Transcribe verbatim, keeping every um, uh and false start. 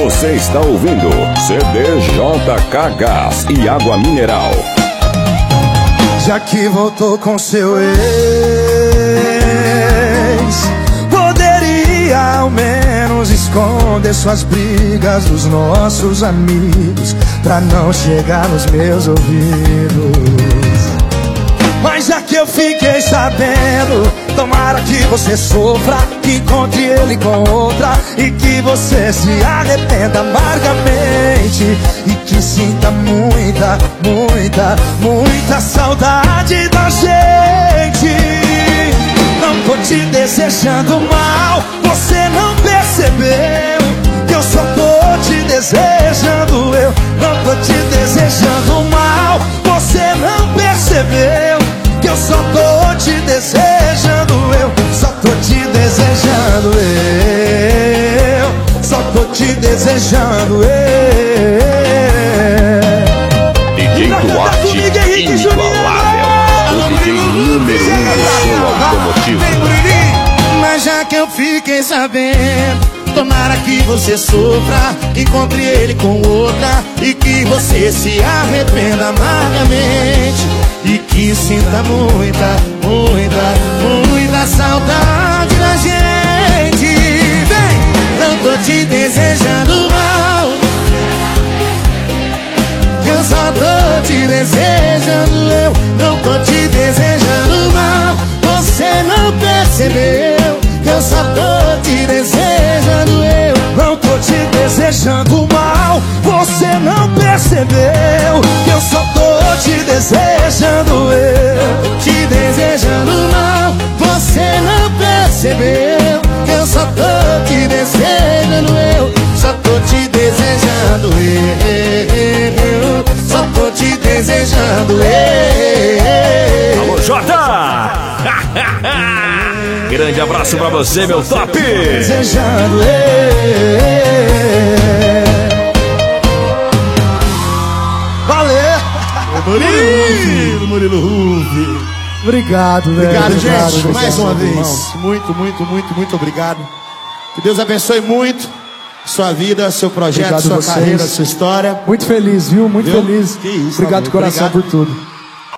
Você está ouvindo C D J K Gás e Água Mineral. Já que voltou com seu ex, poderia ao menos esconder suas brigas dos nossos amigos, pra não chegar nos meus ouvidos. Mas já que eu fiquei sabendo, tomara que você sofra, que encontre ele com outra e que você se arrependa amargamente e que sinta muita, muita, muita saudade da gente. Não tô te desejando mal, você não percebeu que eu só tô te desejando. Eu não tô te desejando mal, você não percebeu que eu só tô te desejando. Eu só tô te desejando. Eu só tô te desejando. Eu D J Duarte inigualável, o D J número um do seu automotivo. Mas já que eu fiquei sabendo, tomara que você sofra, encontre ele com outra e que você se arrependa amargamente e que sinta muita, muita, muita saudade da gente. Vem, não tô te desejando mal, eu só tô te desejando. Eu não tô te desejando mal, você não percebeu que eu só tô te desejando. Eu não tô te desejando mal, você não percebeu que eu só tô te desejando. Eu te desejando mal, você não percebeu que eu só tô te desejando. Eu só tô te desejando. Eu só tô te desejando. Eu. Alô, Jota! Grande abraço pra você, meu top! Desejando. Valeu! Murilo, Murilo Rubi. Obrigado, velho. Obrigado, Obrigado, gente, obrigado, mais uma irmão. vez. Muito, muito, muito, muito obrigado. Que Deus abençoe muito sua vida, seu projeto, Obrigado sua vocês. carreira, sua história. Muito feliz, viu? Muito Viu? feliz. Que isso, Obrigado de amigo. coração Obrigado. por tudo.